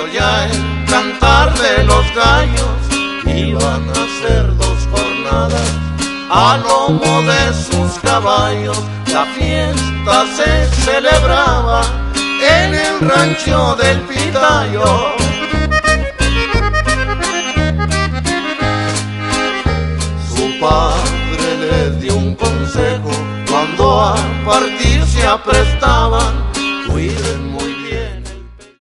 ya el cantar de los gallos, iban a ser 2 jornadas a lomo de sus caballos. La fiesta se celebraba en el rancho del Pitayo. Su padre les dio un consejo cuando a partir se aprestaban: cuiden